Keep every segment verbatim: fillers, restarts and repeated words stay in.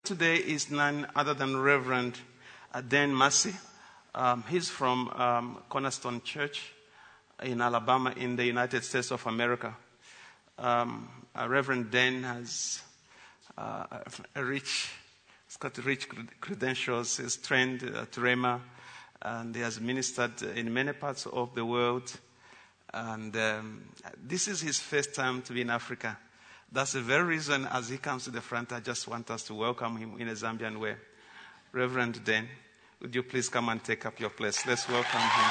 Today is none other than Reverend uh, Dan Massey. Um, he's from um, Cornerstone Church in Alabama in the United States of America. Um, uh, Reverend Dan has uh, a rich, he's got rich credentials. He's trained at Rhema, and he has ministered in many parts of the world. And um, this is his first time to be in Africa. That's the very reason, as he comes to the front, I just want us to welcome him in a Zambian way. Reverend Dan, would you please come and take up your place? Let's welcome him.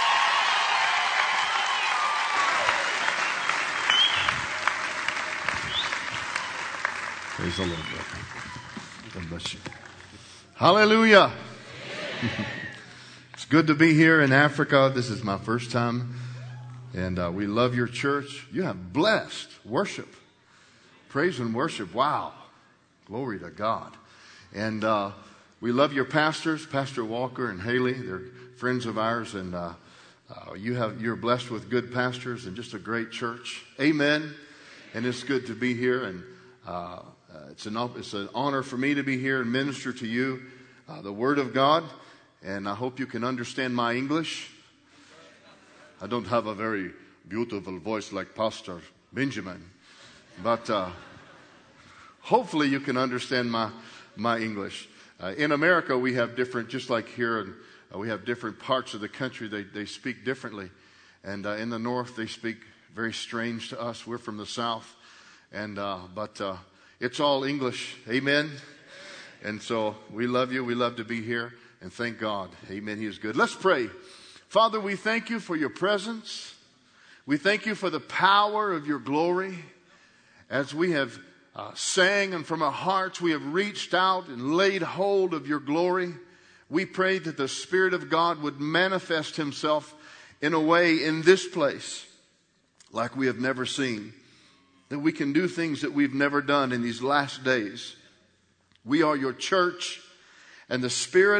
Praise the Lord, brother. God bless you. Hallelujah. It's good to be here in Africa. This is my first time. And uh, we love your church. You have blessed worship. Praise and worship. Wow. Glory to God. And uh, we love your pastors, Pastor Walker and Haley. They're friends of ours. And uh, uh, you have, you're blessed with good pastors and just a great church. Amen. And it's good to be here. And uh, uh, it's, an, it's an honor for me to be here and minister to you uh, the Word of God. And I hope you can understand my English. I don't have a very beautiful voice like Pastor Benjamin. But uh, hopefully you can understand my my English. Uh, in America, we have different, just like here, and uh, we have different parts of the country. They they speak differently, and uh, in the north they speak very strange to us. We're from the south, and uh, but uh, it's all English. Amen. And so we love you. We love to be here, and thank God. Amen. He is good. Let's pray. Father, we thank you for your presence. We thank you for the power of your glory. As we have uh, sang and from our hearts we have reached out and laid hold of your glory, we pray that the Spirit of God would manifest himself in a way in this place like we have never seen. That we can do things that we've never done in these last days. We are your church, and the Spirit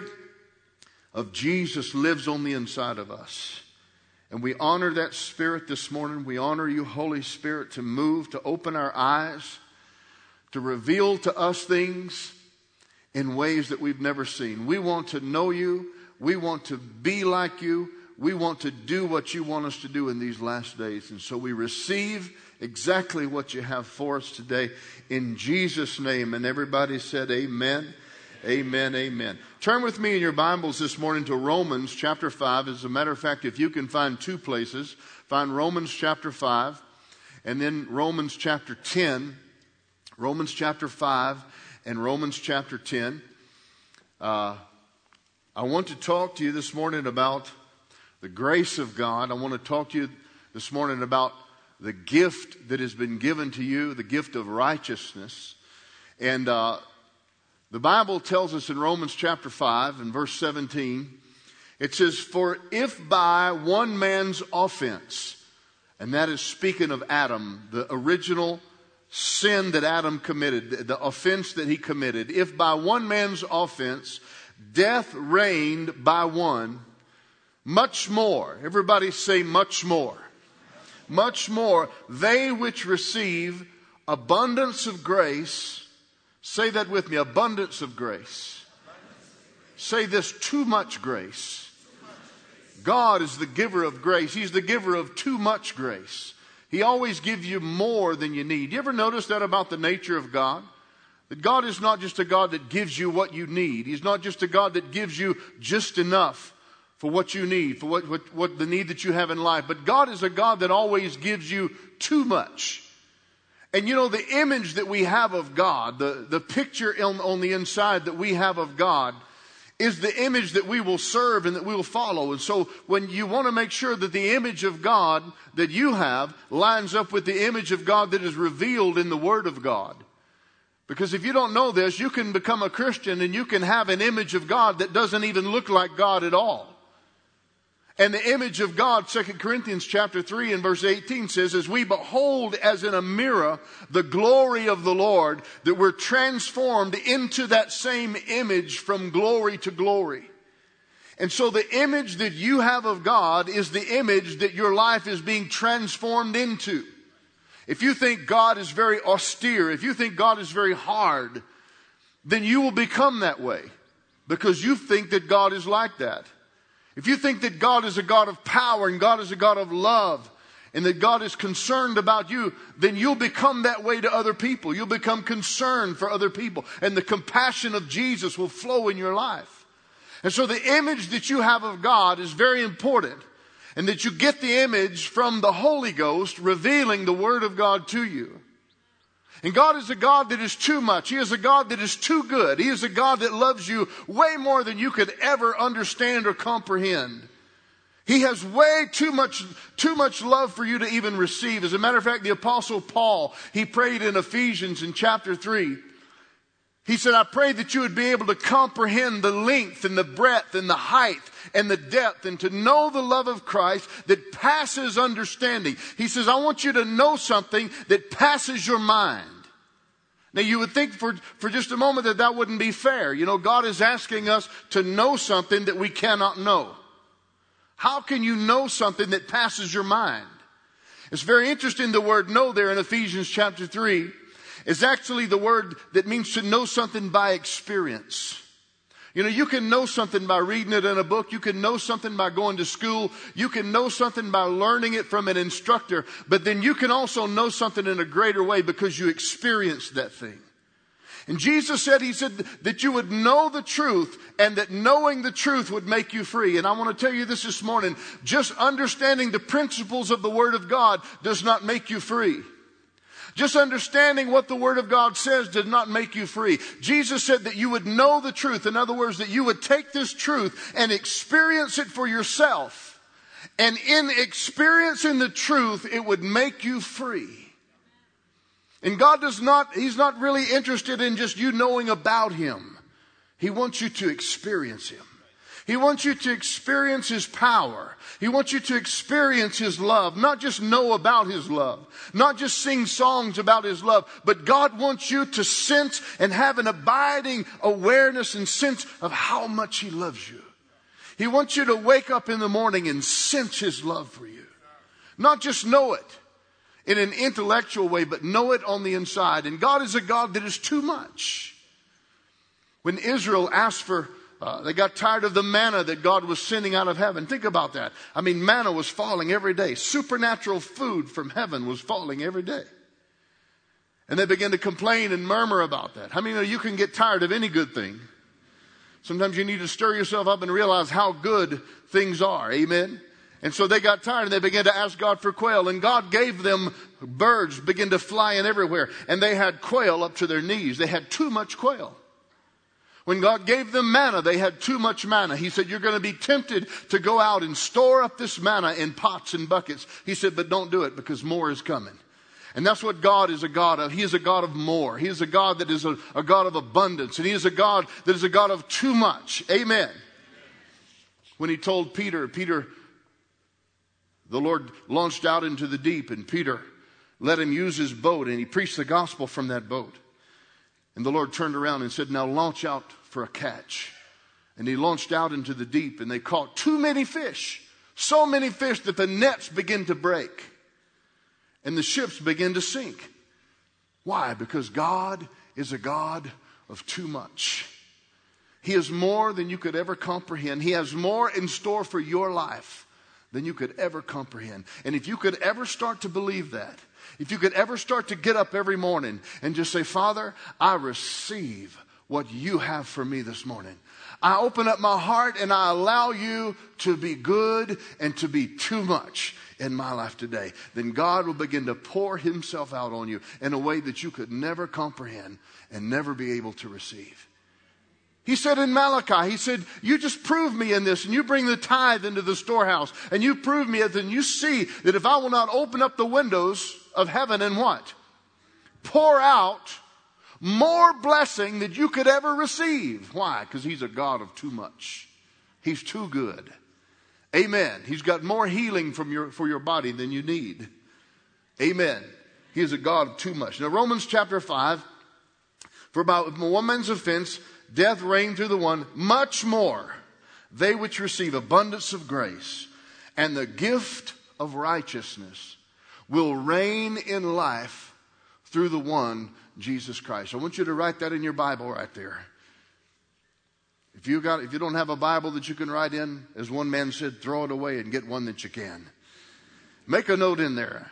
of Jesus lives on the inside of us. And we honor that Spirit this morning. We honor you, Holy Spirit, to move, to open our eyes, to reveal to us things in ways that we've never seen. We want to know you. We want to be like you. We want to do what you want us to do in these last days. And so we receive exactly what you have for us today in Jesus' name. And everybody said amen. Amen, amen. Turn with me in your Bibles this morning to Romans chapter five. As a matter of fact, if you can find two places, find Romans chapter five and then Romans chapter ten. Romans chapter five and Romans chapter ten. Uh, I want to talk to you this morning about the grace of God. I want to talk to you this morning about the gift that has been given to you, the gift of righteousness. And uh The Bible tells us in Romans chapter five and verse seventeen, it says, "For if by one man's offense," and that is speaking of Adam, the original sin that Adam committed, the offense that he committed, "if by one man's offense death reigned by one, much more," everybody say much more, much more, "they which receive abundance of grace," say that with me, abundance of grace. Say this, too much grace. God is the giver of grace. He's the giver of too much grace. He always gives you more than you need. You ever notice that about the nature of God? That God is not just a God that gives you what you need. He's not just a God that gives you just enough for what you need, for what, what, what the need that you have in life. But God is a God that always gives you too much. And you know, the image that we have of God, the, the picture on, on the inside that we have of God is the image that we will serve and that we will follow. And so when you want to make sure that the image of God that you have lines up with the image of God that is revealed in the Word of God. Because if you don't know this, you can become a Christian and you can have an image of God that doesn't even look like God at all. And the image of God, Second Corinthians chapter three and verse eighteen says, "As we behold as in a mirror the glory of the Lord, that we're transformed into that same image from glory to glory." And so the image that you have of God is the image that your life is being transformed into. If you think God is very austere, if you think God is very hard, then you will become that way because you think that God is like that. If you think that God is a God of power and God is a God of love and that God is concerned about you, then you'll become that way to other people. You'll become concerned for other people, and the compassion of Jesus will flow in your life. And so the image that you have of God is very important, and that you get the image from the Holy Ghost revealing the Word of God to you. And God is a God that is too much. He is a God that is too good. He is a God that loves you way more than you could ever understand or comprehend. He has way too much, too much love for you to even receive. As a matter of fact, the Apostle Paul, he prayed in Ephesians in chapter three. He said, I pray that you would be able to comprehend the length and the breadth and the height and the depth, and to know the love of Christ that passes understanding. He says, I want you to know something that passes your mind. Now you would think for, for just a moment that that wouldn't be fair. You know, God is asking us to know something that we cannot know. How can you know something that passes your mind? It's very interesting, the word know there in Ephesians chapter three is actually the word that means to know something by experience. You know, you can know something by reading it in a book. You can know something by going to school. You can know something by learning it from an instructor. But then you can also know something in a greater way because you experienced that thing. And Jesus said, he said that you would know the truth, and that knowing the truth would make you free. And I want to tell you this this morning, just understanding the principles of the Word of God does not make you free. Just understanding what the Word of God says did not make you free. Jesus said that you would know the truth. In other words, that you would take this truth and experience it for yourself. And in experiencing the truth, it would make you free. And God does not, He's not really interested in just you knowing about Him. He wants you to experience Him. He wants you to experience His power. He wants you to experience His love. Not just know about His love. Not just sing songs about His love. But God wants you to sense and have an abiding awareness and sense of how much He loves you. He wants you to wake up in the morning and sense His love for you. Not just know it in an intellectual way, but know it on the inside. And God is a God that is too much. When Israel asked for, uh, they got tired of the manna that God was sending out of heaven. Think about that. I mean, manna was falling every day. Supernatural food from heaven was falling every day. And they began to complain and murmur about that. How many know you can get tired of any good thing? Sometimes you need to stir yourself up and realize how good things are. Amen? And so they got tired and they began to ask God for quail. And God gave them birds, began to fly in everywhere. And they had quail up to their knees. They had too much quail. When God gave them manna, they had too much manna. He said, you're going to be tempted to go out and store up this manna in pots and buckets. He said, but don't do it because more is coming. And that's what God is a God of. He is a God of more. He is a God that is a, a God of abundance. And He is a God that is a God of too much. Amen. When He told Peter, Peter, the Lord launched out into the deep, and Peter let him use his boat, and he preached the gospel from that boat. And the Lord turned around and said, now launch out for a catch. And he launched out into the deep, and they caught too many fish. So many fish that the nets began to break. And the ships began to sink. Why? Because God is a God of too much. He is more than you could ever comprehend. He has more in store for your life than you could ever comprehend. And if you could ever start to believe that, if you could ever start to get up every morning and just say, Father, I receive what you have for me this morning. I open up my heart and I allow you to be good and to be too much in my life today. Then God will begin to pour Himself out on you in a way that you could never comprehend and never be able to receive. He said in Malachi, He said, you just prove me in this, and you bring the tithe into the storehouse, and you prove me, and you see that if I will not open up the windows of heaven and what? Pour out more blessing than you could ever receive. Why? Because He's a God of too much. He's too good. Amen. He's got more healing from your, for your body than you need. Amen. He is a God of too much. Now, Romans chapter five, for about one man's offense, death reigned through the one, much more they which receive abundance of grace and the gift of righteousness will reign in life through the one, Jesus Christ. I want you to write that in your Bible right there. If you got, if you don't have a Bible that you can write in, as one man said, throw it away and get one that you can. Make a note in there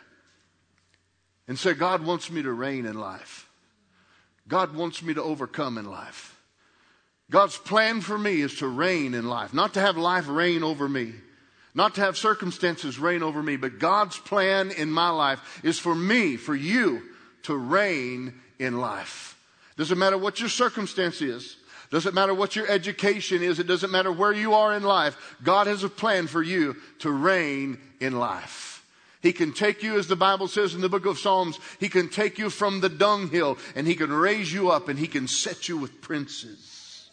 and say, God wants me to reign in life. God wants me to overcome in life. God's plan for me is to reign in life, not to have life reign over me, not to have circumstances reign over me, but God's plan in my life is for me, for you, to reign in life. Doesn't matter what your circumstance is. Doesn't matter what your education is. It doesn't matter where you are in life. God has a plan for you to reign in life. He can take you, as the Bible says in the book of Psalms, He can take you from the dunghill and He can raise you up and He can set you with princes.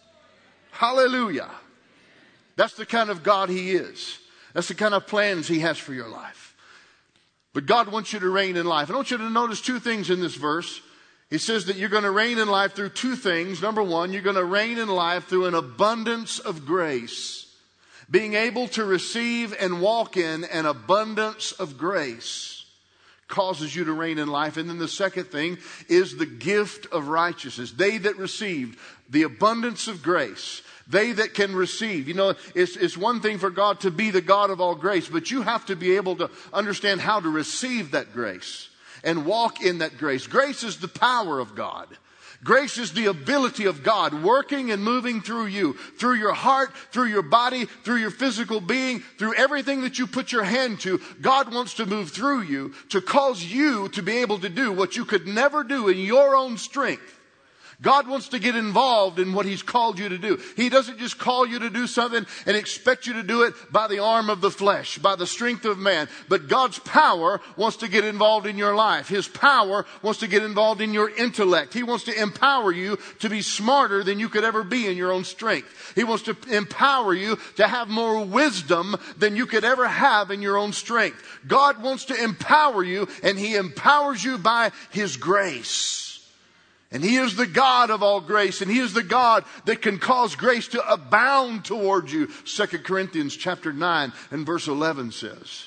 Hallelujah. That's the kind of God He is. That's the kind of plans He has for your life. But God wants you to reign in life. I want you to notice two things in this verse. He says that you're going to reign in life through two things. Number one, you're going to reign in life through an abundance of grace. Being able to receive and walk in an abundance of grace causes you to reign in life. And then the second thing is the gift of righteousness. They that received the abundance of grace, they that can receive. You know, it's, it's one thing for God to be the God of all grace, but you have to be able to understand how to receive that grace and walk in that grace. Grace is the power of God. Grace is the ability of God working and moving through you, through your heart, through your body, through your physical being, through everything that you put your hand to. God wants to move through you to cause you to be able to do what you could never do in your own strength. God wants to get involved in what He's called you to do. He doesn't just call you to do something and expect you to do it by the arm of the flesh, by the strength of man. But God's power wants to get involved in your life. His power wants to get involved in your intellect. He wants to empower you to be smarter than you could ever be in your own strength. He wants to empower you to have more wisdom than you could ever have in your own strength. God wants to empower you, and He empowers you by His grace. And He is the God of all grace, and He is the God that can cause grace to abound towards you. Second Corinthians chapter nine and verse eleven says.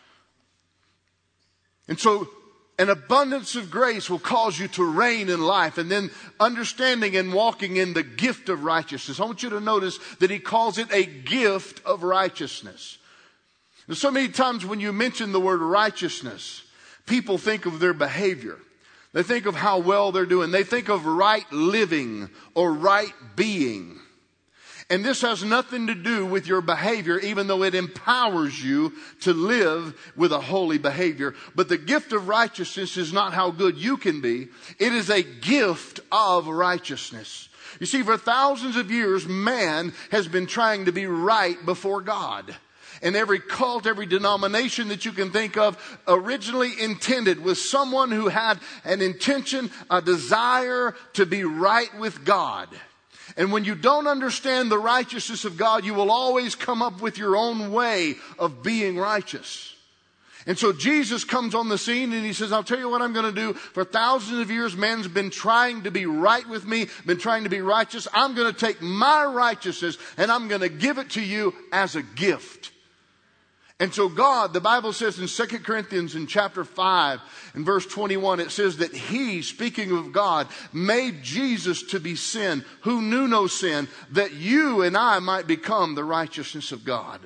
And so an abundance of grace will cause you to reign in life. And then understanding and walking in the gift of righteousness. I want you to notice that He calls it a gift of righteousness. And so many times when you mention the word righteousness, people think of their behavior. They think of how well they're doing. They think of right living or right being. And this has nothing to do with your behavior, even though it empowers you to live with a holy behavior. But the gift of righteousness is not how good you can be. It is a gift of righteousness. You see, for thousands of years, man has been trying to be right before God. And every cult, every denomination that you can think of originally intended was someone who had an intention, a desire to be right with God. And when you don't understand the righteousness of God, you will always come up with your own way of being righteous. And so Jesus comes on the scene and He says, I'll tell you what I'm going to do. For thousands of years, man's been trying to be right with me, been trying to be righteous. I'm going to take my righteousness and I'm going to give it to you as a gift. And so God, the Bible says in Second Corinthians in chapter five and verse twenty-one, it says that He, speaking of God, made Jesus to be sin who knew no sin, that you and I might become the righteousness of God.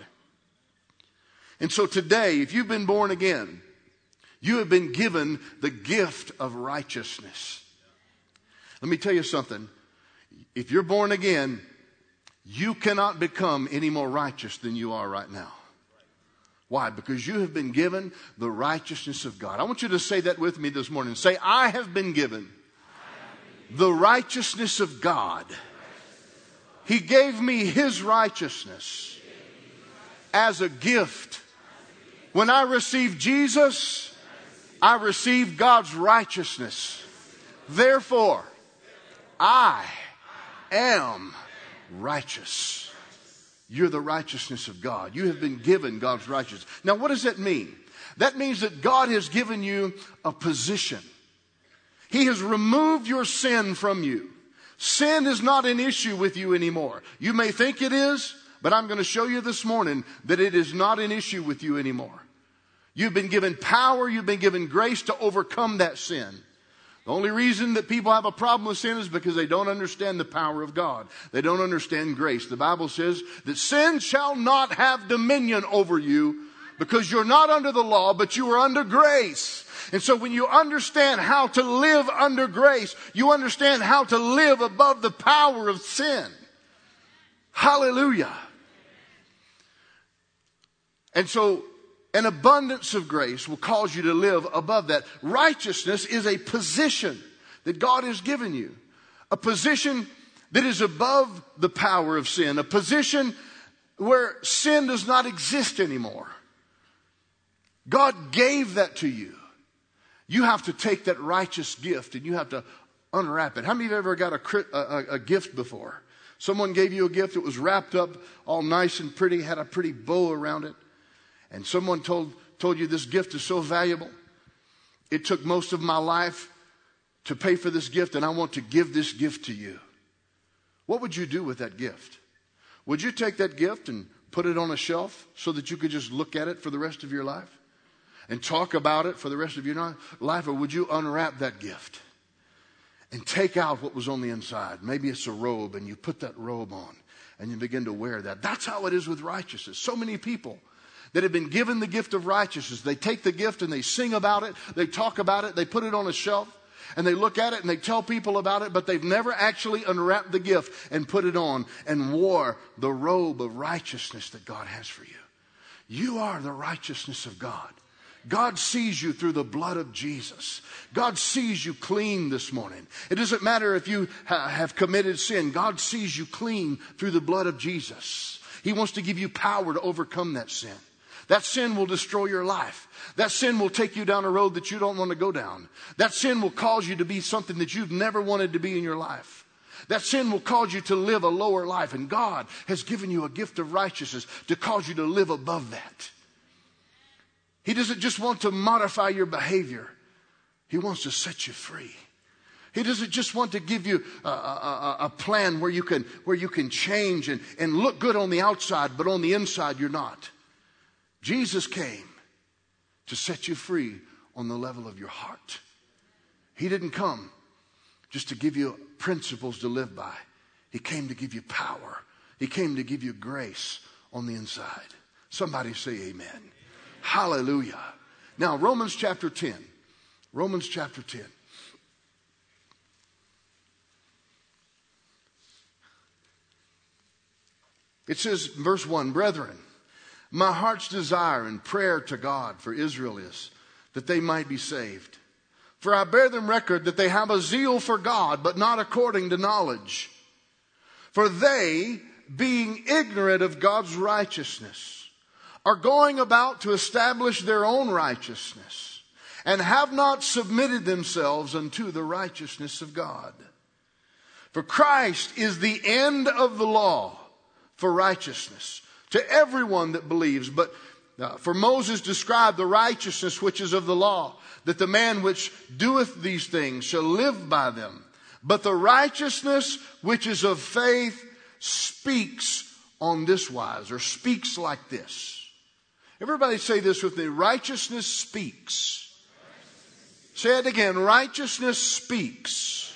And so today, if you've been born again, you have been given the gift of righteousness. Let me tell you something. If you're born again, you cannot become any more righteous than you are right now. Why? Because you have been given the righteousness of God. I want you to say that with me this morning. Say, I have been given the righteousness of God. He gave me His righteousness as a gift. When I received Jesus, I received God's righteousness. Therefore, I am righteous. You're the righteousness of God. You have been given God's righteousness. Now, what does that mean? That means that God has given you a position. He has removed your sin from you. Sin is not an issue with you anymore. You may think it is, but I'm going to show you this morning that it is not an issue with you anymore. You've been given power. You've been given grace to overcome that sin. The only reason that people have a problem with sin is because they don't understand the power of God. They don't understand grace. The Bible says that sin shall not have dominion over you because you're not under the law, but you are under grace. And so when you understand how to live under grace, you understand how to live above the power of sin. Hallelujah. And so an abundance of grace will cause you to live above that. Righteousness is a position that God has given you. A position that is above the power of sin. A position where sin does not exist anymore. God gave that to you. You have to take that righteous gift and you have to unwrap it. How many of you have ever got a, a, a gift before? Someone gave you a gift that was wrapped up all nice and pretty, had a pretty bow around it. And someone told, told you this gift is so valuable. It took most of my life to pay for this gift, and I want to give this gift to you. What would you do with that gift? Would you take that gift and put it on a shelf so that you could just look at it for the rest of your life? And talk about it for the rest of your life? Or would you unwrap that gift and take out what was on the inside? Maybe it's a robe, and you put that robe on and you begin to wear that. That's how it is with righteousness. So many people that have been given the gift of righteousness, they take the gift and they sing about it, they talk about it, they put it on a shelf, and they look at it and they tell people about it, but they've never actually unwrapped the gift and put it on and wore the robe of righteousness that God has for you. You are the righteousness of God. God sees you through the blood of Jesus. God sees you clean this morning. It doesn't matter if you ha- have committed sin. God sees you clean through the blood of Jesus. He wants to give you power to overcome that sin. That sin will destroy your life. That sin will take you down a road that you don't want to go down. That sin will cause you to be something that you've never wanted to be in your life. That sin will cause you to live a lower life. And God has given you a gift of righteousness to cause you to live above that. He doesn't just want to modify your behavior. He wants to set you free. He doesn't just want to give you a, a, a plan where you can, where you can change and, and look good on the outside, but on the inside you're not. Jesus came to set you free on the level of your heart. He didn't come just to give you principles to live by. He came to give you power. He came to give you grace on the inside. Somebody say amen. Amen. Hallelujah. Now, Romans chapter ten. Romans chapter ten. It says, verse one, brethren, my heart's desire and prayer to God for Israel is that they might be saved. For I bear them record that they have a zeal for God, but not according to knowledge. For they, being ignorant of God's righteousness, are going about to establish their own righteousness, and have not submitted themselves unto the righteousness of God. For Christ is the end of the law for righteousness to everyone that believes. But uh, for Moses described the righteousness which is of the law, that the man which doeth these things shall live by them. But the righteousness which is of faith speaks on this wise, or speaks like this. Everybody say this with me. Righteousness speaks. Righteousness. Say it again. Righteousness speaks.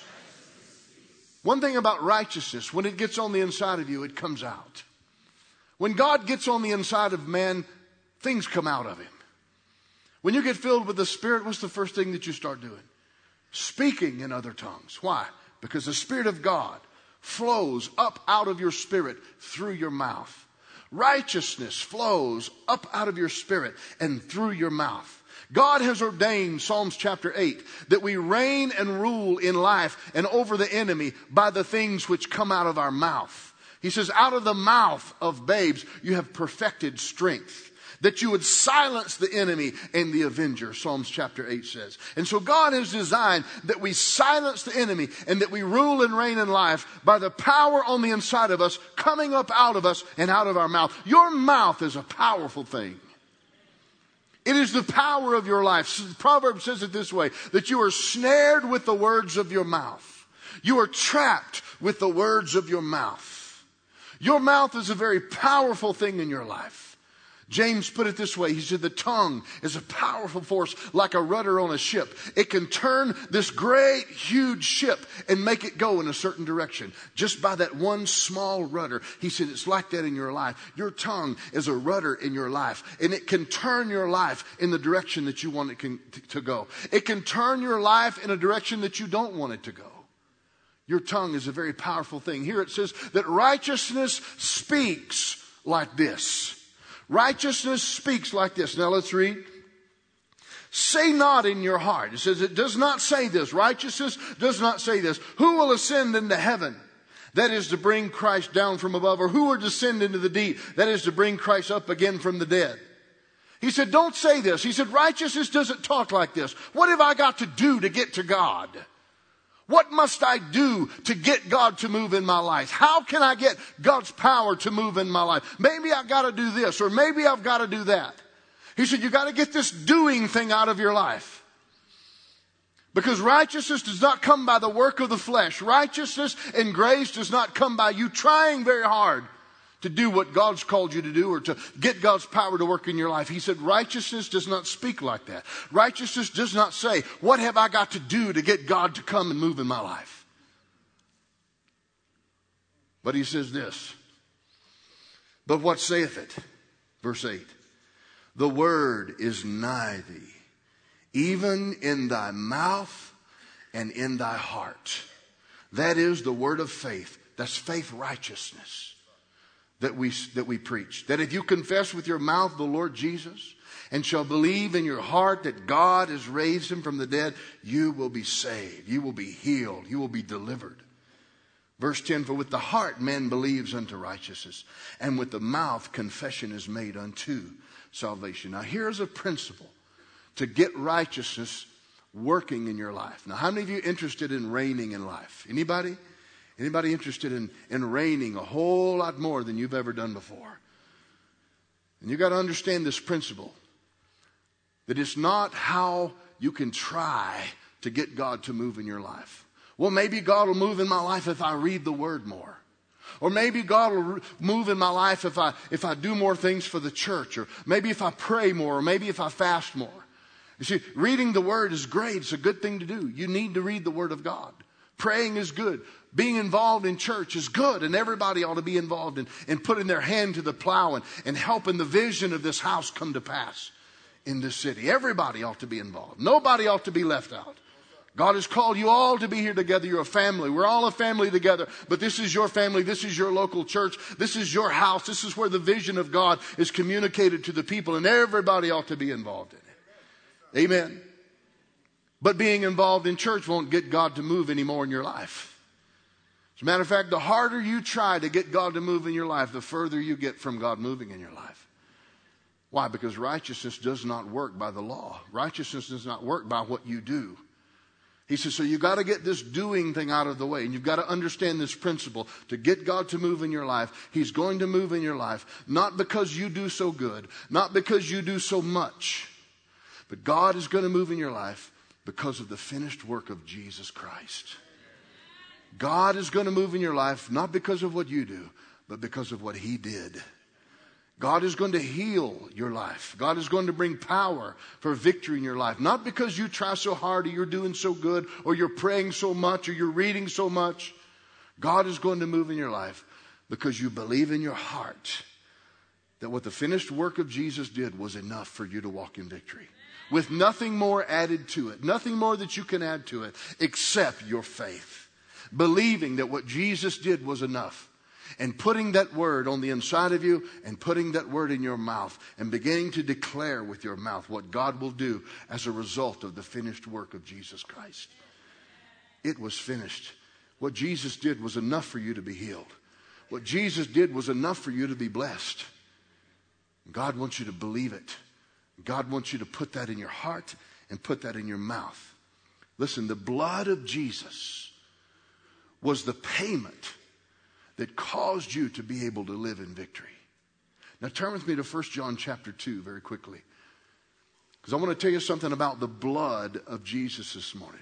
One thing about righteousness, when it gets on the inside of you, it comes out. When God gets on the inside of man, things come out of him. When you get filled with the Spirit, what's the first thing that you start doing? Speaking in other tongues. Why? Because the Spirit of God flows up out of your spirit through your mouth. Righteousness flows up out of your spirit and through your mouth. God has ordained, Psalms chapter eight, that we reign and rule in life and over the enemy by the things which come out of our mouth. He says, out of the mouth of babes you have perfected strength, that you would silence the enemy and the avenger, Psalms chapter eight says. And so God has designed that we silence the enemy and that we rule and reign in life by the power on the inside of us, coming up out of us and out of our mouth. Your mouth is a powerful thing. It is the power of your life. Proverbs says it this way, that you are snared with the words of your mouth. You are trapped with the words of your mouth. Your mouth is a very powerful thing in your life. James put it this way. He said the tongue is a powerful force like a rudder on a ship. It can turn this great, huge ship and make it go in a certain direction just by that one small rudder. He said it's like that in your life. Your tongue is a rudder in your life, and it can turn your life in the direction that you want it can, to go. It can turn your life in a direction that you don't want it to go. Your tongue is a very powerful thing. Here it says that righteousness speaks like this. Righteousness speaks like this. Now let's read. Say not in your heart. It says it does not say this. Righteousness does not say this. Who will ascend into heaven? That is to bring Christ down from above. Or who will descend into the deep? That is to bring Christ up again from the dead. He said, don't say this. He said, righteousness doesn't talk like this. What have I got to do to get to God? What must I do to get God to move in my life? How can I get God's power to move in my life? Maybe I've got to do this, or maybe I've got to do that. He said, you got to get this doing thing out of your life. Because righteousness does not come by the work of the flesh. Righteousness and grace does not come by you trying very hard to do what God's called you to do or to get God's power to work in your life. He said righteousness does not speak like that. Righteousness does not say, what have I got to do to get God to come and move in my life? But he says this. But what saith it? Verse eight. The word is nigh thee, even in thy mouth and in thy heart. That is the word of faith. That's faith righteousness. That we, that we preach. That if you confess with your mouth the Lord Jesus and shall believe in your heart that God has raised him from the dead, you will be saved. You will be healed. You will be delivered. Verse ten, for with the heart man believes unto righteousness, and with the mouth confession is made unto salvation. Now here's a principle to get righteousness working in your life. Now how many of you are interested in reigning in life? Anybody? Anybody interested in, in reigning a whole lot more than you've ever done before? And you've got to understand this principle. That it's not how you can try to get God to move in your life. Well, maybe God will move in my life if I read the Word more. Or maybe God will move in my life if I, if I do more things for the church. Or maybe if I pray more. Or maybe if I fast more. You see, reading the Word is great. It's a good thing to do. You need to read the Word of God. Praying is good. Being involved in church is good, and everybody ought to be involved in, in putting their hand to the plow and, and helping the vision of this house come to pass in this city. Everybody ought to be involved. Nobody ought to be left out. God has called you all to be here together. You're a family. We're all a family together, but this is your family. This is your local church. This is your house. This is where the vision of God is communicated to the people, and everybody ought to be involved in it. Amen. But being involved in church won't get God to move anymore in your life. As a matter of fact, the harder you try to get God to move in your life, the further you get from God moving in your life. Why? Because righteousness does not work by the law. Righteousness does not work by what you do. He says, so you've got to get this doing thing out of the way. And you've got to understand this principle. To get God to move in your life, He's going to move in your life. Not because you do so good. Not because you do so much. But God is going to move in your life because of the finished work of Jesus Christ. God is going to move in your life not because of what you do, but because of what He did. God is going to heal your life. God is going to bring power for victory in your life. Not because you try so hard or you're doing so good or you're praying so much or you're reading so much. God is going to move in your life because you believe in your heart that what the finished work of Jesus did was enough for you to walk in victory. With nothing more added to it. Nothing more that you can add to it except your faith. Believing that what Jesus did was enough. And putting that word on the inside of you and putting that word in your mouth and beginning to declare with your mouth what God will do as a result of the finished work of Jesus Christ. It was finished. What Jesus did was enough for you to be healed. What Jesus did was enough for you to be blessed. God wants you to believe it. God wants you to put that in your heart and put that in your mouth. Listen, the blood of Jesus was the payment that caused you to be able to live in victory. Now turn with me to First John chapter two very quickly. Because I want to tell you something about the blood of Jesus this morning.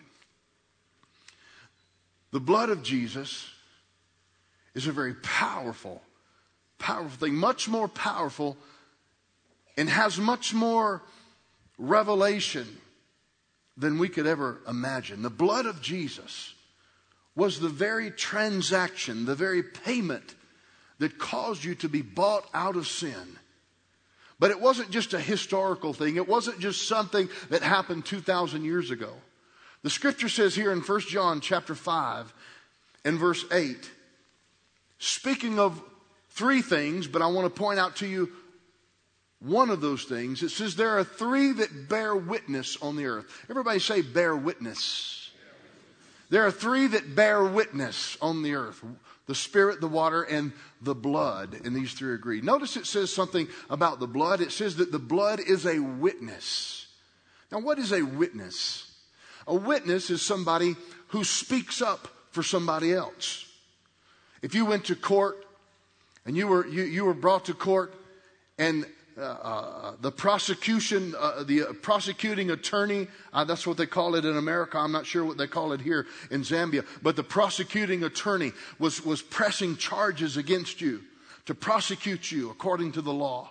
The blood of Jesus is a very powerful, powerful thing. Much more powerful and has much more revelation than we could ever imagine. The blood of Jesus was the very transaction, the very payment that caused you to be bought out of sin. But it wasn't just a historical thing. It wasn't just something that happened two thousand years ago. The scripture says here in First John chapter five and verse eight, speaking of three things, but I want to point out to you one of those things. It says there are three that bear witness on the earth. Everybody say bear witness. There are three that bear witness on the earth. The Spirit, the water, and the blood. And these three agree. Notice it says something about the blood. It says that the blood is a witness. Now, what is a witness? A witness is somebody who speaks up for somebody else. If you went to court and you were you, you were brought to court, and uh, uh, the prosecution, uh, the uh, prosecuting attorney, uh, that's what they call it in America. I'm not sure what they call it here in Zambia. But the prosecuting attorney was, was pressing charges against you to prosecute you according to the law.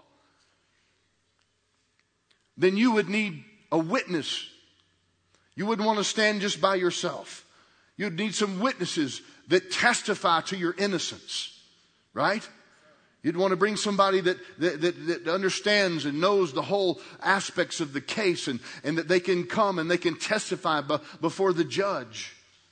Then you would need a witness. You wouldn't want to stand just by yourself. You'd need some witnesses that testify to your innocence, right? You'd want to bring somebody that, that, that, that understands and knows the whole aspects of the case, and, and that they can come and they can testify b- before the judge.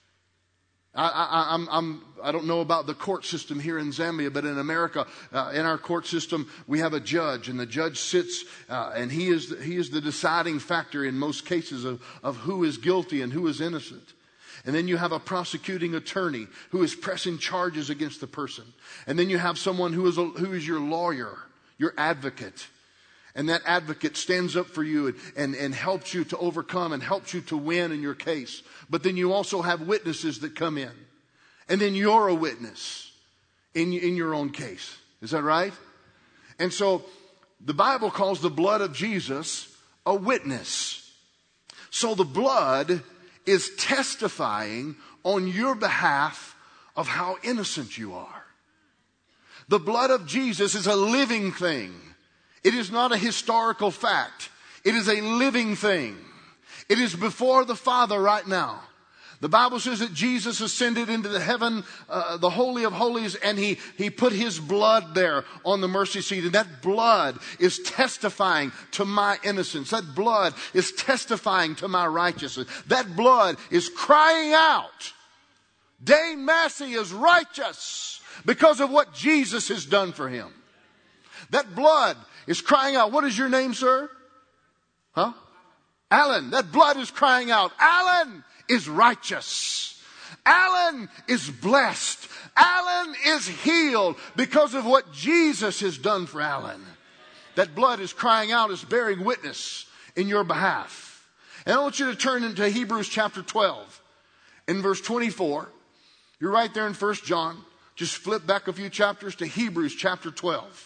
I, I, I'm, I'm, I don't know about the court system here in Zambia, but in America, uh, in our court system, we have a judge, and the judge sits, uh, and he is, the, he is the deciding factor in most cases of, of who is guilty and who is innocent. And then you have a prosecuting attorney who is pressing charges against the person. And then you have someone who is a, who is your lawyer, your advocate. And that advocate stands up for you and, and, and helps you to overcome and helps you to win in your case. But then you also have witnesses that come in. And then you're a witness in, in your own case. Is that right? And so the Bible calls the blood of Jesus a witness. So the blood is testifying on your behalf of how innocent you are. The blood of Jesus is a living thing. It is not a historical fact. It is a living thing. It is before the Father right now. The Bible says that Jesus ascended into the heaven, uh, the Holy of Holies, and he, he put his blood there on the mercy seat. And that blood is testifying to my innocence. That blood is testifying to my righteousness. That blood is crying out, Dane Massey is righteous because of what Jesus has done for him. That blood is crying out. What is your name, sir? Huh? Alan. That blood is crying out, Alan is righteous. Alan is blessed. Alan is healed because of what Jesus has done for Alan. That blood is crying out, is bearing witness in your behalf. And I want you to turn into Hebrews chapter twelve in verse twenty-four. You're right there in First John. Just flip back a few chapters to Hebrews chapter twelve.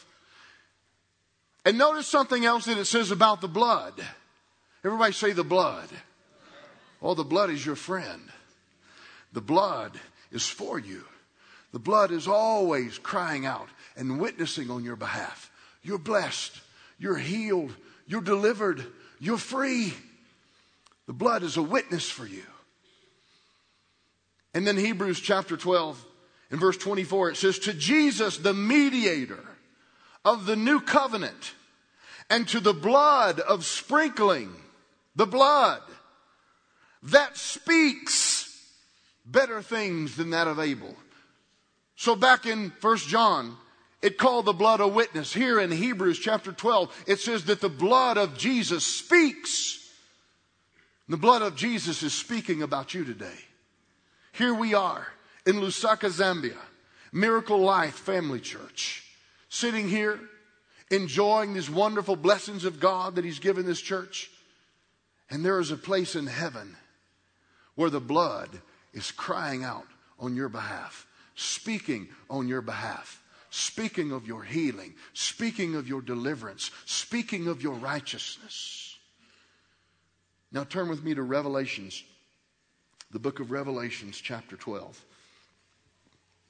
And notice something else that it says about the blood. Everybody say the blood. Oh, the blood is your friend. The blood is for you. The blood is always crying out and witnessing on your behalf. You're blessed. You're healed. You're delivered. You're free. The blood is a witness for you. And then Hebrews chapter twelve in verse twenty-four, it says, to Jesus, the mediator of the new covenant, and to the blood of sprinkling, the blood that speaks better things than that of Abel. So back in First John, it called the blood a witness. Here in Hebrews chapter twelve, it says that the blood of Jesus speaks. The blood of Jesus is speaking about you today. Here we are in Lusaka, Zambia, Miracle Life Family Church, sitting here enjoying these wonderful blessings of God that He's given this church. And there is a place in heaven where the blood is crying out on your behalf, speaking on your behalf, speaking of your healing, speaking of your deliverance, speaking of your righteousness. Now turn with me to Revelations, the book of Revelations, chapter twelve.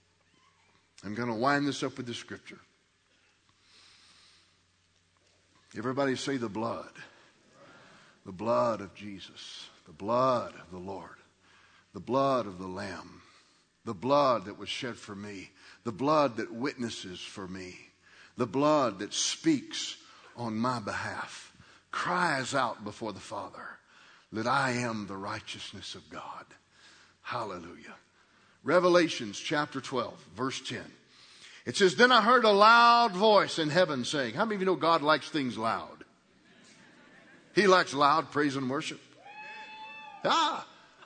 I'm going to wind this up with the scripture. Everybody say the blood. The blood of Jesus. The blood of the Lord. The blood of the Lamb. The blood that was shed for me. The blood that witnesses for me. The blood that speaks on my behalf. Cries out before the Father that I am the righteousness of God. Hallelujah. Revelations chapter twelve, verse ten. It says, then I heard a loud voice in heaven saying, how many of you know God likes things loud? He likes loud praise and worship. Ah.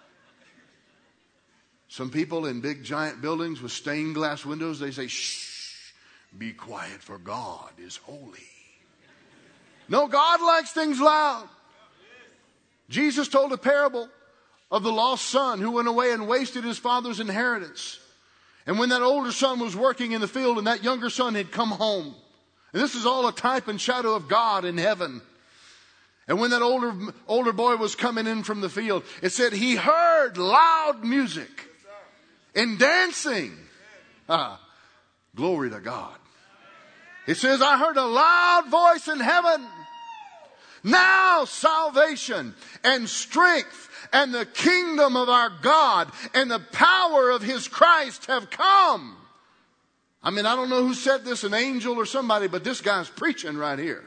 Some people in big giant buildings with stained glass windows, they say, shh, be quiet for God is holy. No, God likes things loud. Jesus told a parable of the lost son who went away and wasted his father's inheritance. And when that older son was working in the field and that younger son had come home. And this is all a type and shadow of God in heaven. And when that older, older boy was coming in from the field, it said he heard loud music and dancing. Ah, glory to God. It says, I heard a loud voice in heaven. Now salvation and strength and the kingdom of our God and the power of his Christ have come. I mean, I don't know who said this, an angel or somebody, but this guy's preaching right here.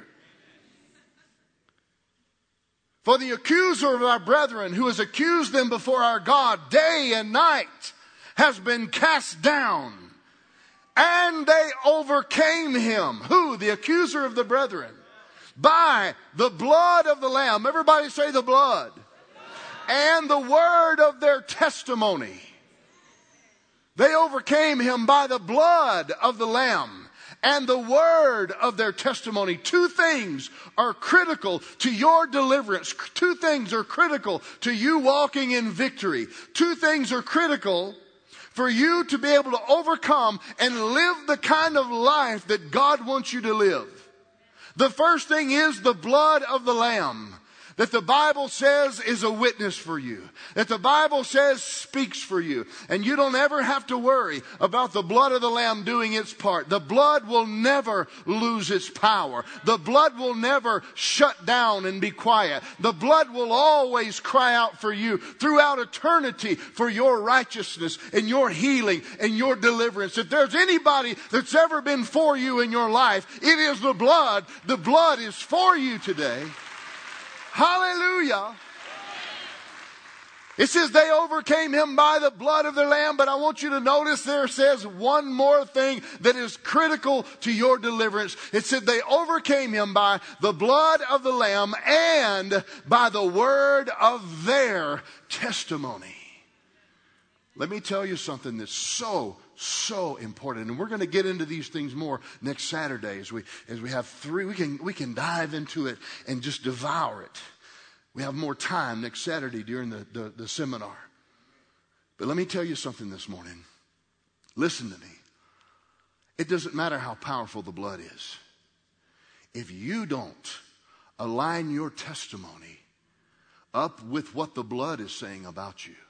For the accuser of our brethren, who has accused them before our God day and night, has been cast down. And they overcame him. Who? The accuser of the brethren. By the blood of the Lamb. Everybody say the blood. And the word of their testimony. They overcame him by the blood of the Lamb and the word of their testimony. Two things are critical to your deliverance. Two things are critical to you walking in victory. Two things are critical for you to be able to overcome and live the kind of life that God wants you to live. The first thing is the blood of the Lamb. That the Bible says is a witness for you. That the Bible says speaks for you. And you don't ever have to worry about the blood of the Lamb doing its part. The blood will never lose its power. The blood will never shut down and be quiet. The blood will always cry out for you throughout eternity for your righteousness and your healing and your deliverance. If there's anybody that's ever been for you in your life, it is the blood. The blood is for you today. Hallelujah. It says they overcame him by the blood of the Lamb, but I want you to notice there says one more thing that is critical to your deliverance. It said they overcame him by the blood of the Lamb and by the word of their testimony. Let me tell you something that's so So important. And we're going to get into these things more next Saturday as we as we have three. We can we can dive into it and just devour it. We have more time next Saturday during the, the, the seminar. But let me tell you something this morning. Listen to me. It doesn't matter how powerful the blood is. If you don't align your testimony up with what the blood is saying about you,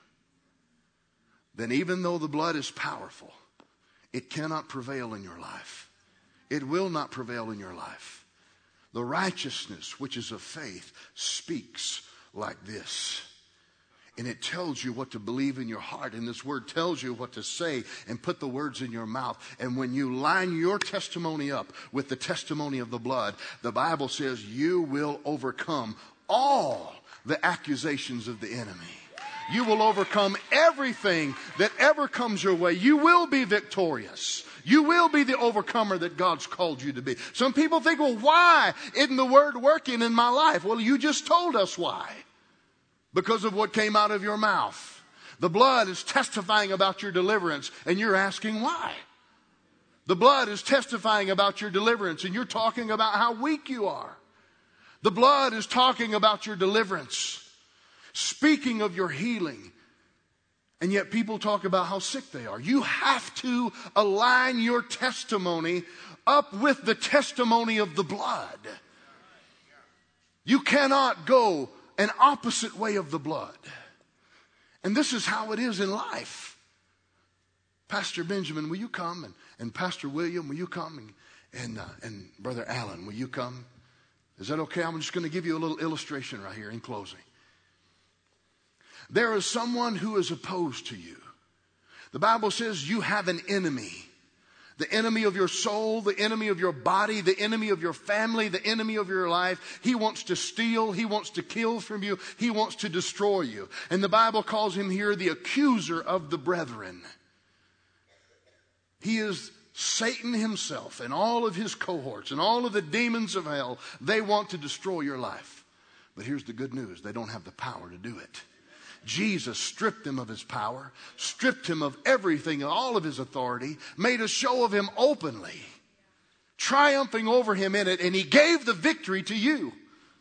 then even though the blood is powerful, it cannot prevail in your life. It will not prevail in your life. The righteousness, which is of faith, speaks like this. And it tells you what to believe in your heart. And this word tells you what to say and put the words in your mouth. And when you line your testimony up with the testimony of the blood, the Bible says you will overcome all the accusations of the enemy. You will overcome everything that ever comes your way. You will be victorious. You will be the overcomer that God's called you to be. Some people think, well, why isn't the word working in my life? Well, you just told us why. Because of what came out of your mouth. The blood is testifying about your deliverance, and you're asking why. The blood is testifying about your deliverance, and you're talking about how weak you are. The blood is talking about your deliverance. Speaking of your healing. And yet people talk about how sick they are. You have to align your testimony up with the testimony of the blood. You cannot go an opposite way of the blood. And this is how it is in life. Pastor Benjamin, will you come? And, and Pastor William, will you come? And, and, uh, and Brother Allen, will you come? Is that okay? I'm just going to give you a little illustration right here in closing. There is someone who is opposed to you. The Bible says you have an enemy. The enemy of your soul, the enemy of your body, the enemy of your family, the enemy of your life. He wants to steal. He wants to kill from you. He wants to destroy you. And the Bible calls him here the accuser of the brethren. He is Satan himself and all of his cohorts and all of the demons of hell. They want to destroy your life. But here's the good news. They don't have the power to do it. Jesus stripped him of his power, stripped him of everything, all of his authority, made a show of him openly, triumphing over him in it, and he gave the victory to you.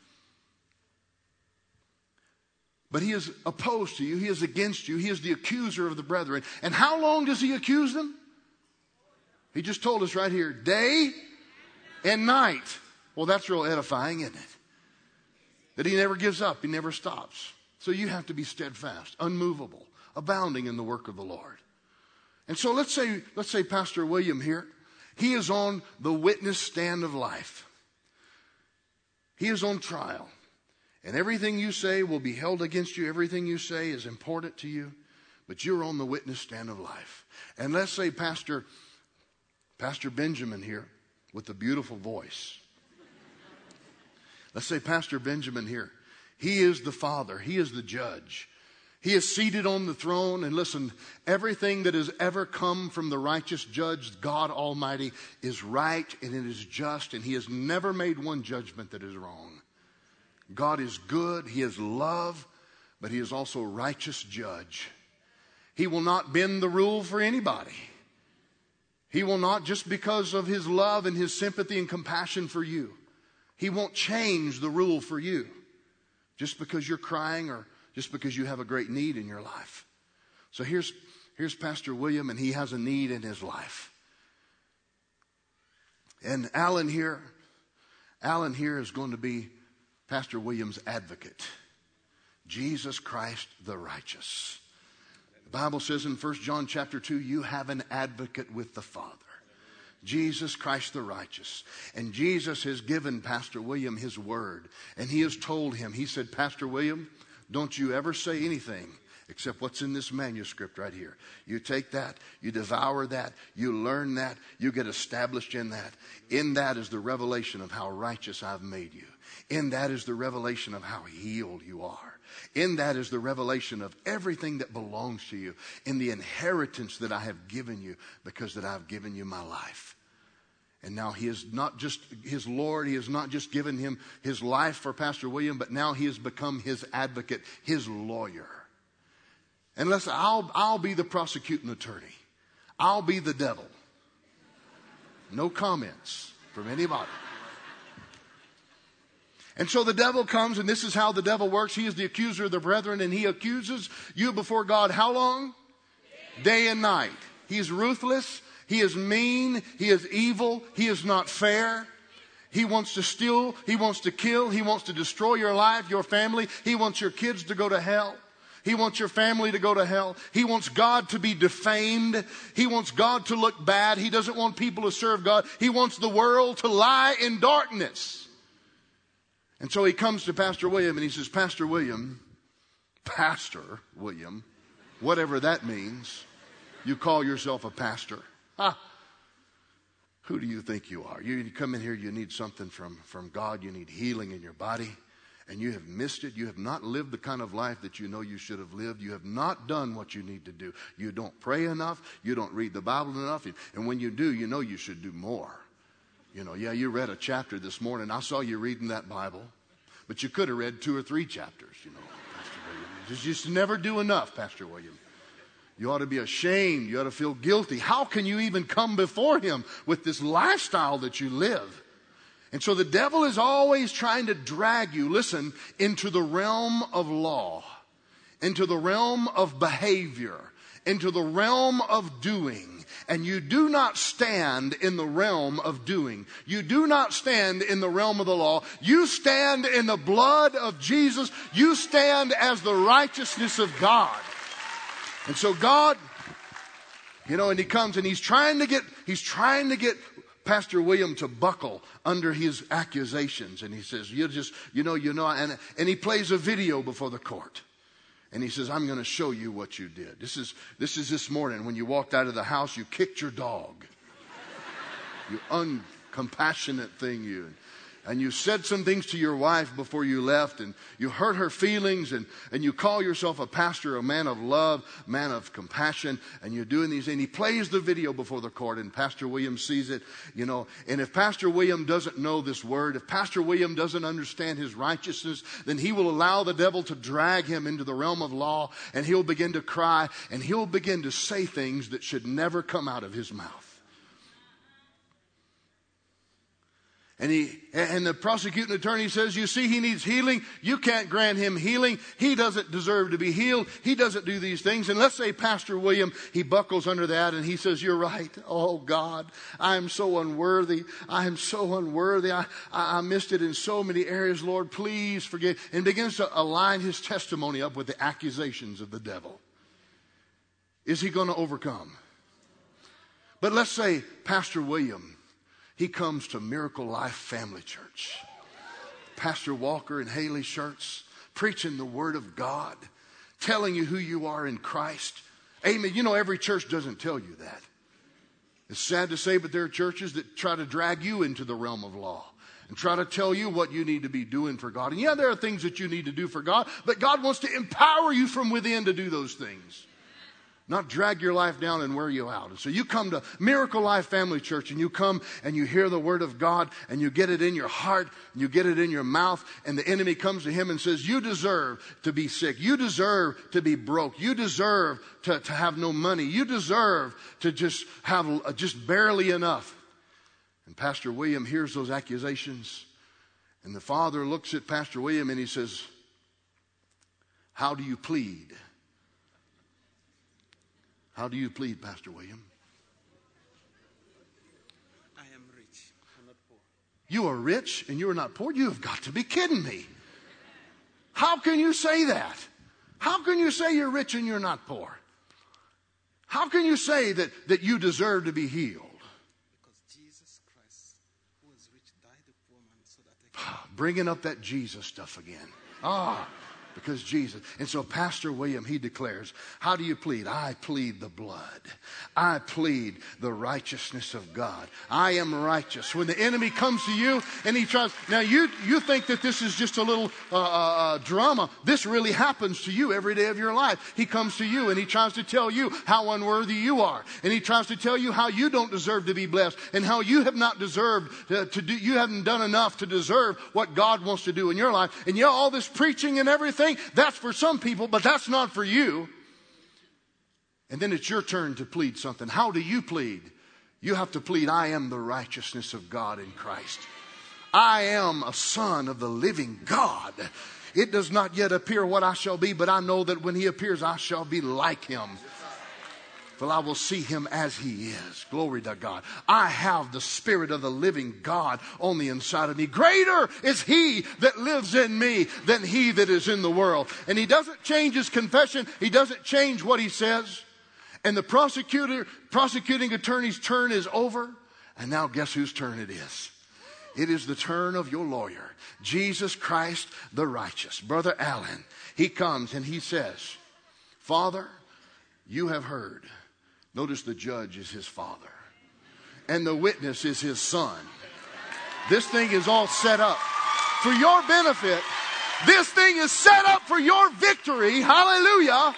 But he is opposed to you. He is against you. He is the accuser of the brethren. And how long does he accuse them? He just told us right here, day and night. Well, that's real edifying, isn't it? That he never gives up. He never stops. So you have to be steadfast, unmovable, abounding in the work of the Lord. And so let's say, let's say Pastor William here, he is on the witness stand of life. He is on trial. And everything you say will be held against you. Everything you say is important to you. But you're on the witness stand of life. And let's say Pastor, Pastor Benjamin here with the beautiful voice. Let's say Pastor Benjamin here. He is the Father. He is the judge. He is seated on the throne. And listen, everything that has ever come from the righteous judge, God Almighty, is right and it is just. And he has never made one judgment that is wrong. God is good. He is love. But he is also a righteous judge. He will not bend the rule for anybody. He will not, just because of his love and his sympathy and compassion for you, he won't change the rule for you. Just because you're crying or just because you have a great need in your life. So here's, here's Pastor William, and he has a need in his life. And Alan here, Alan here is going to be Pastor William's advocate. Jesus Christ the righteous. The Bible says in First John chapter two, you have an advocate with the Father. Jesus Christ the righteous. And Jesus has given Pastor William his word. And he has told him, he said, Pastor William, don't you ever say anything except what's in this manuscript right here. You take that, you devour that, you learn that, you get established in that. In that is the revelation of how righteous I've made you. In that is the revelation of how healed you are. In that is the revelation of everything that belongs to you. In the inheritance that I have given you because that I've given you my life. And now he is not just his Lord. He has not just given him his life for Pastor William, but now he has become his advocate, his lawyer. And listen, I'll, I'll be the prosecuting attorney. I'll be the devil. No comments from anybody. And so the devil comes, and this is how the devil works. He is the accuser of the brethren, and he accuses you before God how long? Day and night. He's ruthless. He is mean. He is evil. He is not fair. He wants to steal. He wants to kill. He wants to destroy your life, your family. He wants your kids to go to hell. He wants your family to go to hell. He wants God to be defamed. He wants God to look bad. He doesn't want people to serve God. He wants the world to lie in darkness. And so he comes to Pastor William and he says, Pastor William, Pastor William, whatever that means, you call yourself a pastor. Ha! Who do you think you are? You come in here, you need something from, from God. You need healing in your body. And you have missed it. You have not lived the kind of life that you know you should have lived. You have not done what you need to do. You don't pray enough. You don't read the Bible enough. And when you do, you know you should do more. You know, yeah, you read a chapter this morning. I saw you reading that Bible. But you could have read two or three chapters, you know, Pastor William. You just, just never do enough, Pastor William. You ought to be ashamed. You ought to feel guilty. How can you even come before him with this lifestyle that you live? And so the devil is always trying to drag you, listen, into the realm of law, into the realm of behavior, into the realm of doing. And you do not stand in the realm of doing. You do not stand in the realm of the law. You stand in the blood of Jesus. You stand as the righteousness of God. And so God, you know, and he comes and he's trying to get, he's trying to get Pastor William to buckle under his accusations. And he says, you just, you know, you know, and, and he plays a video before the court. And he says, I'm going to show you what you did. This is, this is this morning when you walked out of the house, you kicked your dog. You uncompassionate thing, you. And you said some things to your wife before you left, and you hurt her feelings, and, and you call yourself a pastor, a man of love, man of compassion, and you're doing these things. And he plays the video before the court, and Pastor William sees it, you know. And if Pastor William doesn't know this word, if Pastor William doesn't understand his righteousness, then he will allow the devil to drag him into the realm of law, and he'll begin to cry, and he'll begin to say things that should never come out of his mouth. And he, and the prosecuting attorney says, you see, he needs healing. You can't grant him healing. He doesn't deserve to be healed. He doesn't do these things. And let's say Pastor William, he buckles under that and he says, you're right. Oh God, I am so unworthy. I am so unworthy. I, I, I missed it in so many areas. Lord, please forgive. And begins to align his testimony up with the accusations of the devil. Is he going to overcome? But let's say Pastor William, he comes to Miracle Life Family Church. Pastor Walker in Haley shirts, preaching the Word of God, telling you who you are in Christ. Amen. You know, every church doesn't tell you that. It's sad to say, but there are churches that try to drag you into the realm of law and try to tell you what you need to be doing for God. And yeah, there are things that you need to do for God, but God wants to empower you from within to do those things. Not drag your life down and wear you out. And so you come to Miracle Life Family Church and you come and you hear the Word of God and you get it in your heart and you get it in your mouth, and the enemy comes to him and says, you deserve to be sick. You deserve to be broke. You deserve to, to have no money. You deserve to just have just barely enough. And Pastor William hears those accusations, and the father looks at Pastor William and he says, how do you plead? How do you plead, Pastor William? I am rich. I'm not poor. You are rich and you are not poor? You have got to be kidding me. How can you say that? How can you say you're rich and you're not poor? How can you say that, that you deserve to be healed? Because Jesus Christ, who was rich, died a poor man so that I can... Bringing up that Jesus stuff again. Ah. Because Jesus. And so Pastor William, he declares, how do you plead? I plead the blood. I plead the righteousness of God. I am righteous. When the enemy comes to you and he tries, now you, you think that this is just a little uh, uh, drama. This really happens to you every day of your life. He comes to you and he tries to tell you how unworthy you are. And he tries to tell you how you don't deserve to be blessed and how you have not deserved to, to do, you haven't done enough to deserve what God wants to do in your life. And yeah, all this preaching and everything, that's for some people, but that's not for you. And then it's your turn to plead something. How do you plead? You have to plead, I am the righteousness of God in Christ. I am a son of the living God. It does not yet appear what I shall be, but I know that when he appears, I shall be like him. For I will see him as he is. Glory to God. I have the Spirit of the living God on the inside of me. Greater is he that lives in me than he that is in the world. And he doesn't change his confession. He doesn't change what he says. And the prosecutor, prosecuting attorney's turn is over. And now guess whose turn it is? It is the turn of your lawyer, Jesus Christ the righteous. Brother Allen, he comes and he says, Father, you have heard. Notice the judge is his father. And the witness is his son. This thing is all set up for your benefit. This thing is set up for your victory. Hallelujah.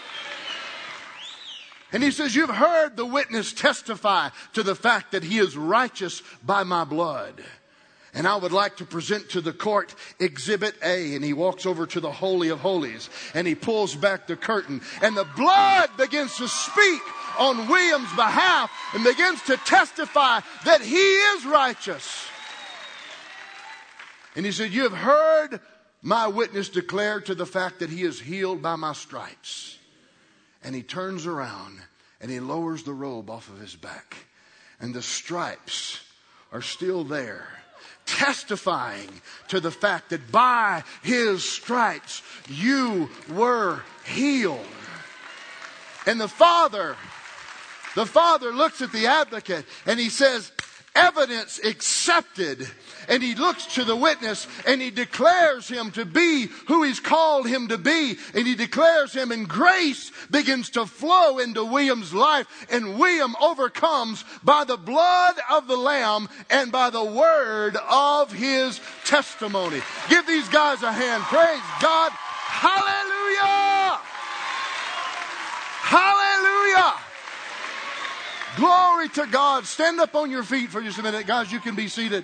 And he says, you've heard the witness testify to the fact that he is righteous by my blood. And I would like to present to the court Exhibit A. And he walks over to the Holy of Holies and he pulls back the curtain. And the blood begins to speak on William's behalf and begins to testify that he is righteous. And he said, you have heard my witness declare to the fact that he is healed by my stripes. And he turns around and he lowers the robe off of his back. And the stripes are still there, testifying to the fact that by his stripes you were healed. And the father, the father looks at the advocate and he says, evidence accepted, and he looks to the witness and he declares him to be who he's called him to be, and he declares him, and grace begins to flow into William's life, and William overcomes by the blood of the Lamb and by the word of his testimony. Give these guys a hand. Praise God. Hallelujah. Hallelujah. Glory to God. Stand up on your feet for just a minute. Guys, you can be seated.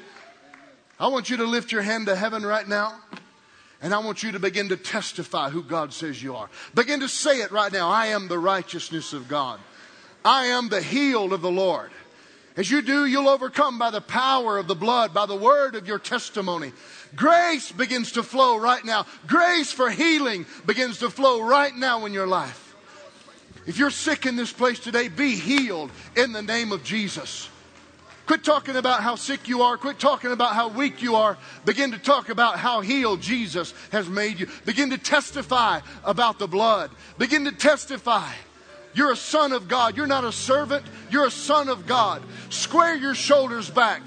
I want you to lift your hand to heaven right now. And I want you to begin to testify who God says you are. Begin to say it right now. I am the righteousness of God. I am the healed of the Lord. As you do, you'll overcome by the power of the blood, by the word of your testimony. Grace begins to flow right now. Grace for healing begins to flow right now in your life. If you're sick in this place today, be healed in the name of Jesus. Quit talking about how sick you are. Quit talking about how weak you are. Begin to talk about how healed Jesus has made you. Begin to testify about the blood. Begin to testify. You're a son of God. You're not a servant. You're a son of God. Square your shoulders back.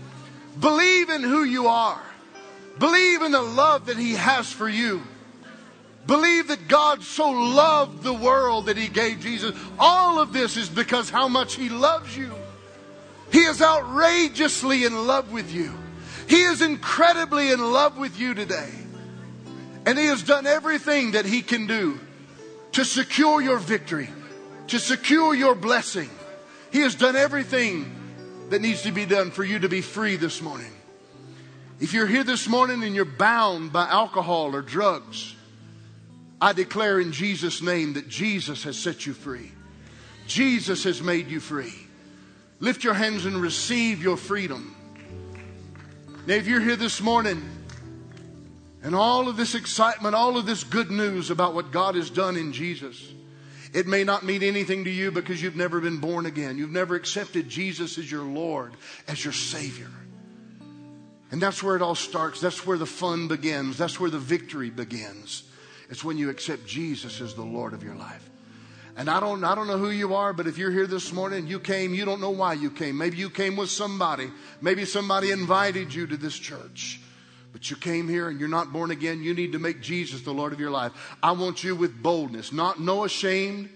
Believe in who you are. Believe in the love that He has for you. Believe that God so loved the world that He gave Jesus. All of this is because how much He loves you. He is outrageously in love with you. He is incredibly in love with you today. And He has done everything that He can do to secure your victory, to secure your blessing. He has done everything that needs to be done for you to be free this morning. If you're here this morning and you're bound by alcohol or drugs, I declare in Jesus' name that Jesus has set you free. Jesus has made you free. Lift your hands and receive your freedom. Now, if you're here this morning and all of this excitement, all of this good news about what God has done in Jesus, it may not mean anything to you because you've never been born again. You've never accepted Jesus as your Lord, as your Savior. And that's where it all starts. That's where the fun begins. That's where the victory begins. It's when you accept Jesus as the Lord of your life. And I don't, I don't know who you are, but if you're here this morning, you came, you don't know why you came. Maybe you came with somebody. Maybe somebody invited you to this church. But you came here and you're not born again. You need to make Jesus the Lord of your life. I want you with boldness, not no ashamed.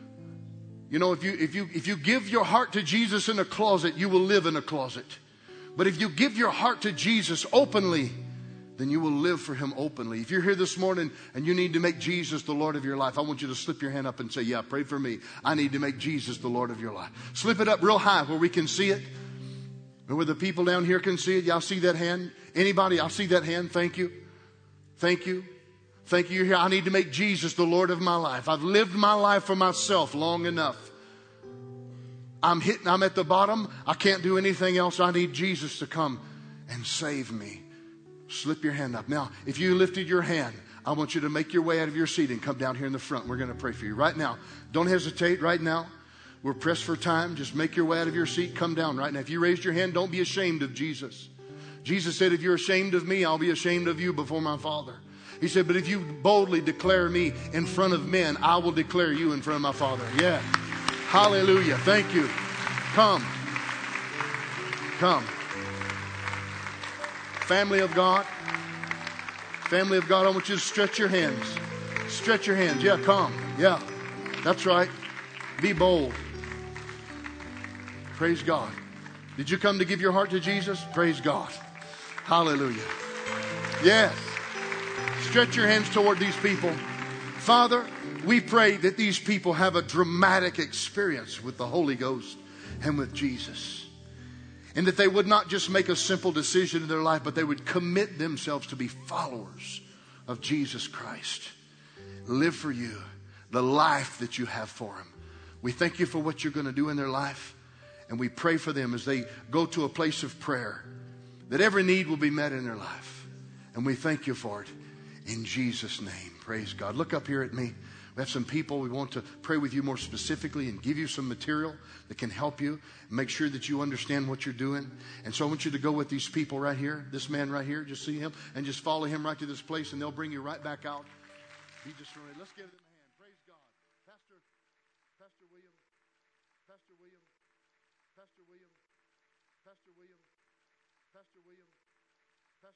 You know, if you, if you, if you give your heart to Jesus in a closet, you will live in a closet. But if you give your heart to Jesus openly, then you will live for Him openly. If you're here this morning and you need to make Jesus the Lord of your life, I want you to slip your hand up and say, yeah, pray for me. I need to make Jesus the Lord of your life. Slip it up real high where we can see it. And where the people down here can see it. Y'all see that hand? Anybody? I'll see that hand. Thank you. Thank you. Thank you. You're here. I need to make Jesus the Lord of my life. I've lived my life for myself long enough. I'm hitting, I'm at the bottom. I can't do anything else. I need Jesus to come and save me. Slip your hand up. Now, if you lifted your hand, I want you to make your way out of your seat and come down here in the front. We're going to pray for you right now. Don't hesitate right now. We're pressed for time. Just make your way out of your seat. Come down right now. If you raised your hand, don't be ashamed of Jesus. Jesus said, if you're ashamed of me, I'll be ashamed of you before my Father. He said, but if you boldly declare me in front of men, I will declare you in front of my Father. Yeah. Hallelujah. Thank you. Come. Come. Family of God. Family of God, I want you to stretch your hands. Stretch your hands. Yeah, come. Yeah. That's right. Be bold. Praise God. Did you come to give your heart to Jesus? Praise God. Hallelujah. Yes. Stretch your hands toward these people. Father, we pray that these people have a dramatic experience with the Holy Ghost and with Jesus. And that they would not just make a simple decision in their life, but they would commit themselves to be followers of Jesus Christ. Live for you, the life that you have for them. We thank you for what you're going to do in their life. And we pray for them as they go to a place of prayer, that every need will be met in their life. And we thank you for it in Jesus' name. Praise God. Look up here at me. We have some people. We want to pray with you more specifically and give you some material that can help you. Make sure that you understand what you're doing. And so I want you to go with these people right here. This man right here. Just see him and just follow him right to this place, and they'll bring you right back out. Be just, let's give them.